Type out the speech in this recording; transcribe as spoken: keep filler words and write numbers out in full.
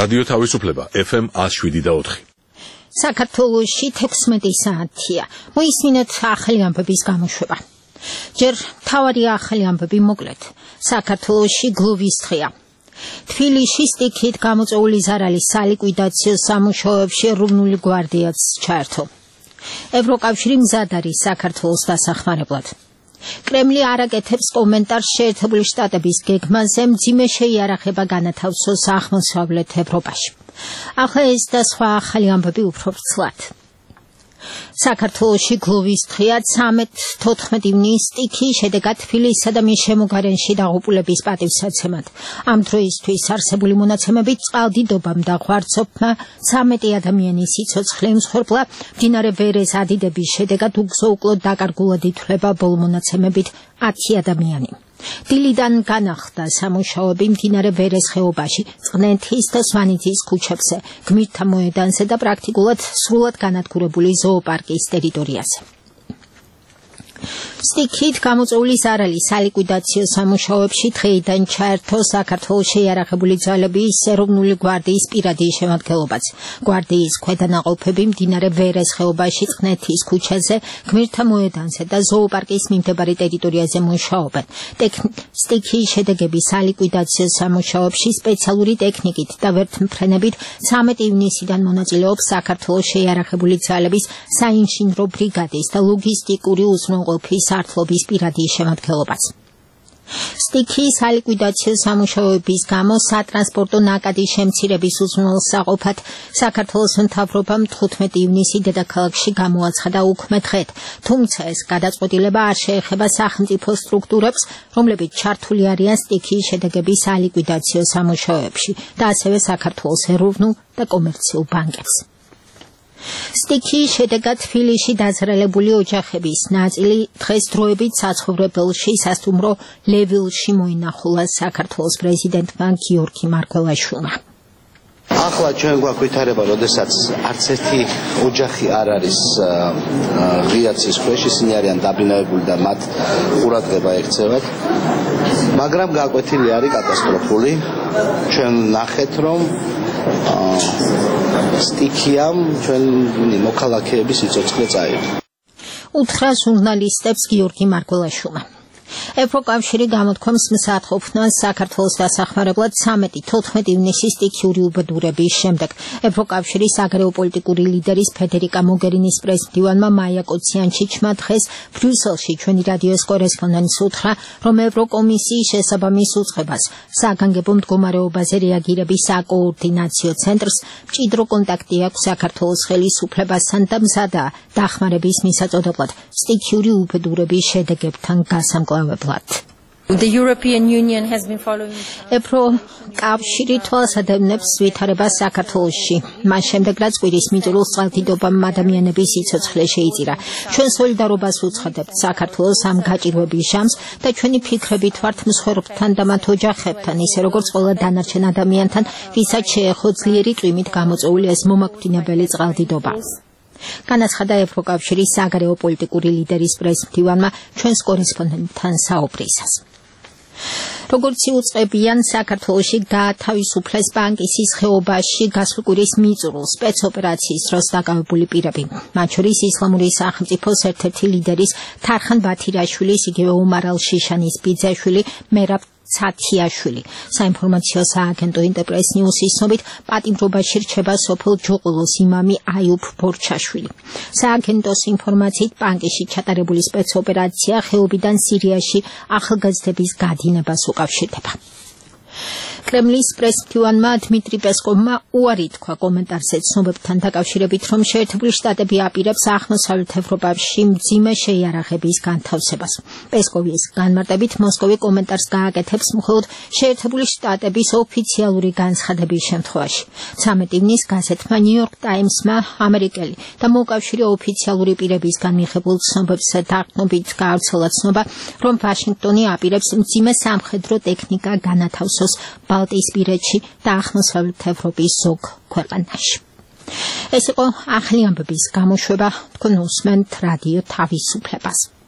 რადიო თავისუფლება F M one oh seven და four. საქართველოში თექვსმეტი საათია. მოისმინეთ ახალი ამბების გამოშვება. ჯერ მთავარი ახალი ამბები მოკლედ. საქართველოში გლოვის დღეა. თბილისში სტიქით გამოწვეული ზარალის სალიკვიდაციო სამუშაოებში ეროვნული გვარდიაც ჩაერთო. ევროკავშირი მზად არის საქართველოს დასახმარებლად. კრემლი არ აკეთებს კომენტარს შეერთებული შტატების გეგმაზე მძიმე შეიარაღება განათავსოს აღმოსავლეთ ევროპაში. ახლა ეს და სხვა ახალი ამბები უფრო ვრცლად. საქართველოში გლოვის დღეა ცხრამეტ-თოთხმეტ ივნისს სტიქიის შედეგად თბილისსა და მის შემოგარენში დაღუპულების პატივსაცემად. ამ დროისთვის არსებული მონაცემებით წყალდიდობამ და ღვარცოფმა ცხრამეტი ადამიანის სიცოცხლე იმსხვერპლა. მდინარე ვერეს ადიდების შედეგად უგზო-უკლოდ დაკარგულად ითვლება ბოლო მონაცემებით ათი ადამიანი. დილიდან განახლდა სამუშაოები მდინარე ვერეს ხეობაში, წყნეთის და სვანეთის ქუჩებზე, გმირთა მოედანზე და პრაქტიკულად სრულად განადგურებული ზოოპარკის ტერიტორიაზე. სტიქით გამოწვეული ზარალის სალიკვიდაციო სამუშაოებში დღეიდან ჩაერთო საქართველოს შეიარაღებული ძალების ეროვნული გვარდიის პირადი შემადგენლობაც. გვარდიის ქვედანაყოფები მდინარე ვერეს ხეობაში, წყნეთის ქუჩაზე, გმირთა მოედანზე და ზოოპარკის მიმდებარე ტერიტორიაზე მუშაობენ. სტიქიის შედეგების სალიკვიდაციო სამუშაოებში სპეციალური ტექნიკით და ვერთმფრენებით ცხრამეტი ივნისიდან მონაწილეობს საქართველოს შეიარაღებული ძალების საინჟინრო ბრიგადის და ლოგისტიკური უზრუნველყოფის სართლობის პირადი შემადგენლობაც. სტიქიის სალიკვიდაციო სამუშაოების გამო სატრანსპორტო ნაკადის შემცირების უზრუნველსაყოფად საქართველოს მთავრობამ თხუთმეტი ივნისი დედაქალაქში გამოაცხადა უქმე დღედ, თუმცა ეს გადაწყვეტილება არ შეეხება სახელმწიფო სტრუქტურებს, რომლებიც ჩართული არიან სტიქიის შედეგების სალიკვიდაციო სამუშაოებში და ასევე საქართველოს ეროვნულ და კომერციულ ბანკებს. სტიქიის შედეგად თბილისში დაზრალებული ოჯახების ნაწილი დღეს დროებით საცხოვრებელში სასტუმრო ლევილში მოინახულა საქართველოს პრეზიდენტმა გიორგი მარგველაშვილმა. ახლა ჩვენ გვაქვს ვითარება, როდესაც არც ერთი ოჯახი არ არის ღია ცის ქვეშ, ისინი არიან დაბინავებული და მათ ყურადღება ექცევათ. მაგრამ გაკვეთილი არის კატასტროფული. ჩვენ ნახეთ, რომ სტიქიამ ჩვენ მოქალაქეების სიცოცხლე წაიღო. უთხრა ჟურნალისტებს გიორგი მარგველაშვილმა. ევროკავშირი გამოთქვამს მსაადყოფნას საქართველოს დასახმარებლად ცხრამეტ-თოთხმეტ ივნისის სტიქიური უბედურების შემდეგ. ევროკავშირის აგრარულ-პოლიტიკური ლიდერის ფედერიკა მოგერინის პრეზიდენტმა მაია კოციანჩიჩმა დღეს ბრიუსელში ჩვენი რადიოს კორესპონდენტს უთხრა, რომ ევროკომისიის შესაბამის უწყებას საგანგებო მდგომარეობაზე რეაგირების საკოორდინაციო ცენტრს მჭიდრო კონტაქტი აქვს საქართველოს ხელისუფლებასთან და მზადაა დახმარების მისაწოდებლად სტიქიური უბედურების შედეგებთან გასამკლავებლად. The European Union has been following ევროკავშირი თვალსადევნებს ვითარებას საქართველოში. მას შემდეგ, რაც კვირის მიწურულს წყალდიდობამ ადამიანების სიცოცხლე შეიწირა. ჩვენ სოლიდარობას ვუცხადებთ საქართველოს ამ გაჭირვების ჟამს და ჩვენი ფიქრებით ვართ მსხვერპლთან და მათ ოჯახებთან, ისე როგორც ყველა დანარჩენ ადამიანთან, ვისაც შეეხო ძლიერი წვიმით გამოწვეული ეს მომაკვდინებელი წყალდიდობა. განაცხადა ევროკავშირის საგარეო პოლიტიკური ლიდერის პრეზიდენტმა ჩვენს კორესპონდენტთან საუბრისას. როგორც იუწყებიან, საქართველოში გაათავისუფლეს ბანკისის ხეობაში გასული კვირის მიწურულს სპეცოპერაციის დროს დაკავებული პირები. მათ შორის ისლამური სახელმწიფოს ერთ-ერთი ლიდერის თარხან ბათირაშვილის, იგივე ომარ ალ-შიშანის ბიძაშვილი მერაბ ცათიაშვილი. საინფორმაციო სააგენტო ინტერპრეს ნიუსის ცნობით პატიმრობაში რჩება სოფელ ჯოყოლოს იმამი აიუბ ბორჩაშვილი. სააგენტოს ინფორმაციით ბანკში ჩატარებული სპეცოპერაცია ხეობიდან სირიაში ახალგაზრდების გადინებას უკავშირდება. კრემლის პრეზიდენტმა დმიტრი პესკოვმა უარი თქვა კომენტარზე ცნობებთან დაკავშირებით, რომ შეერთებული შტატები აპირებს აღმოსავლეთ ევროპაში მძიმე შეიარაღების განთავსებას. პესკოვის განმარტებით მოსკოვი კომენტარს გააკეთებს მხოლოდ შეერთებული შტატების ოფიციალური განცხადების შემთხვევაში. ცხრამეტ ივნისს გაზეთმა ნიუ-იორკ ტაიმსმა ამერიკელი და მოკავშირე ოფიციალური პირებისგან მიღებულ ცნობებს დაყრდნობით გაავრცელა ცნობა, რომ ვაშინგტონი აპირებს მძიმე სამხედრო ტექნიკა განათავსოს ბალტიისპირეთში და აღმოსავლეთ ევროპის ზოგ ქვეყანაში. ეს იყო ახალი ამბების გამოშვება. თქვენ უსმენთ რადიო თავისუფლებას.